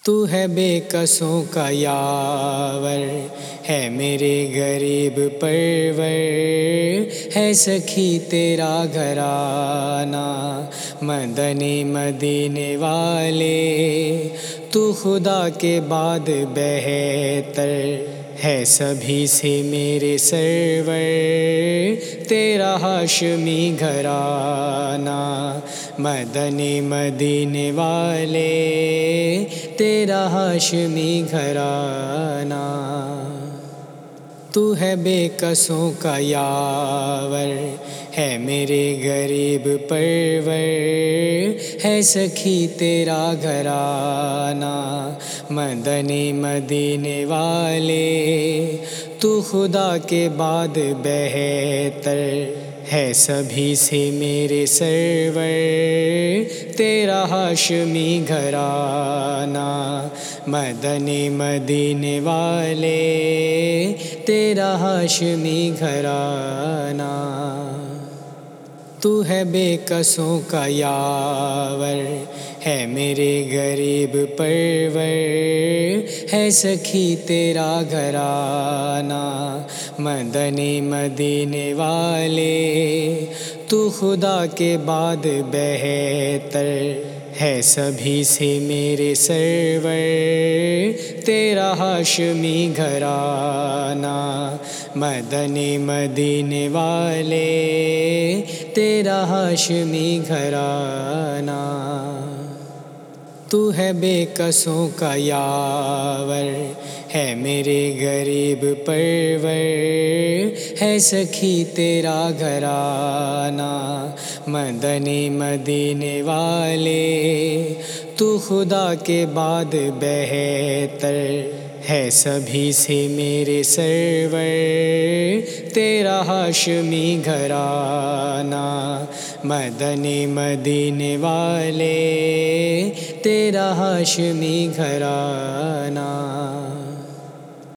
تو ہے بے کسوں کا یاور، ہے میرے غریب پرور، ہے سخی تیرا گھرانہ مدنی مدینے والے۔ تو خدا کے بعد بہتر ہے سبھی سے میرے سرور، تیرا ہاشمی گھرانہ مدنی مدینے والے، تیرا ہاشمی گھرانہ۔ تو ہے بے کسوں کا یاور، ہے میرے غریب پرور، ہے سخی تیرا گھرانہ مدنی مدینے والے۔ تو خدا کے بعد بہتر ہے سبھی سے میرے سرور، تیرا ہاشمی گھرانہ مدنی مدینے والے، تیرا ہاشمی گھرانہ۔ تو ہے بے کسوں کا یاور، ہے میرے غریب پرور، ہے سخی تیرا گھرانہ مدنی مدینے والے۔ تو خدا کے بعد بہتر ہے سبھی سے میرے سرور، تیرا ہاشمی گھرانہ مدنی مدینے والے، تیرا ہاشمی گھرانہ۔ تو ہے بے کسوں کا یاور، ہے میرے غریب پرور، ہے سخی تیرا گھرانہ مدنی مدینے والے۔ تو خدا کے بعد بہتر ہے سبھی سے میرے سرور، تیرا ہاشمی گھرانہ مدنی مدینے والے، تیرا ہاشمی گھرانہ۔